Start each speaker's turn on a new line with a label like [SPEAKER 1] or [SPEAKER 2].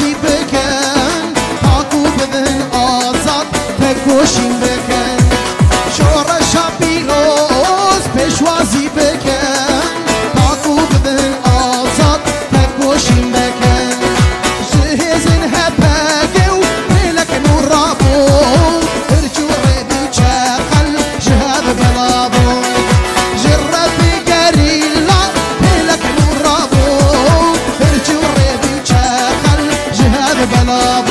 [SPEAKER 1] پشوازی بکن تاکو بدن آزاد تکوشین بکن شورشا پیروز پشوازی بکن تاکو بدن آزاد تکوشین بکن جهزن هپاقو ملك نورابو ارجو ريدي شاقل جهاد بلابو جربي قريلا ملك نورابو ارجو ريدي شاقل جهاد بلابو